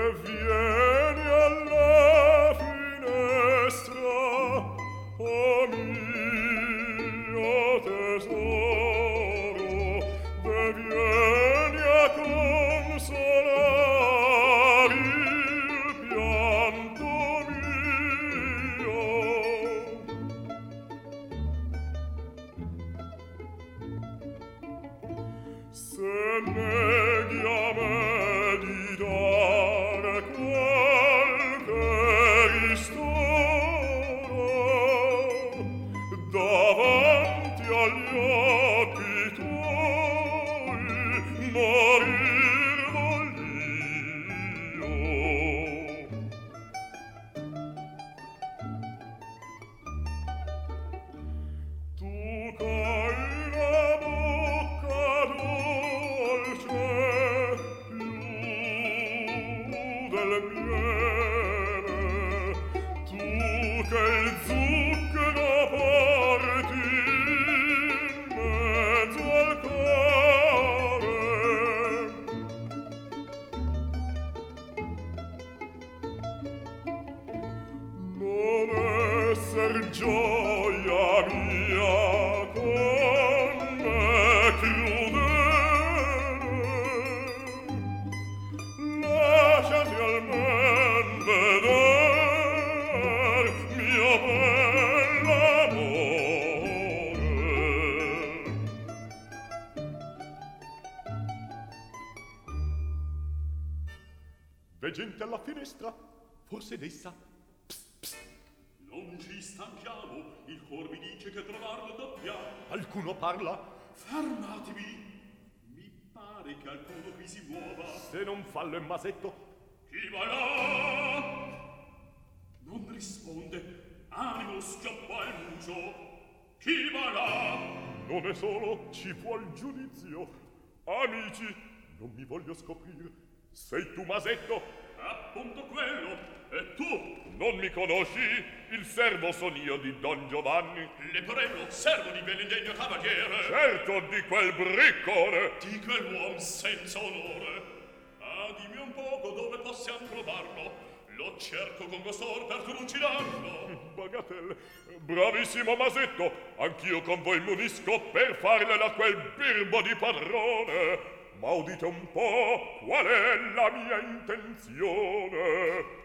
vieni alla finestra, o mio tesoro, vieni a consolare il pianto mio. Se neghi a me di dare qualche ristoro, davanti agli occhi tuoi morir voglio. Tu c'hai la bocca dolce più del miele, tu che il zucchero porti in mezzo al cuore. Non esser gioia mia con me crudele, lasciati almen veder mio bell'amore. V'è gente alla finestra, forse d'essa. Non ci stanchiamo, il cor mi dice che trovarlo dobbiamo. Qualcuno parla? Fermatevi! Mi pare che alcuno qui si muova. Se non fallo è Masetto. Chi va là? Non risponde. Animo, schioppa il muso. Chi va là? Non è solo, ci vuol giudizio. Amici, non mi voglio scoprire. Sei tu Masetto? Appunto quello. E tu? Non mi conosci? Il servo son io di Don Giovanni. Leporello, servo di benedegno cavaliere. Certo, di quel briccone. Di quell'uom senza onore. Ah, dimmi un poco dove possiamo trovarlo. Lo cerco con costoro per trucidarlo. Bagatelle, bravissimo Masetto. Anch'io con voi m'unisco per farle a quel birbo di padrone. Ma udite un po' qual è la mia intenzione.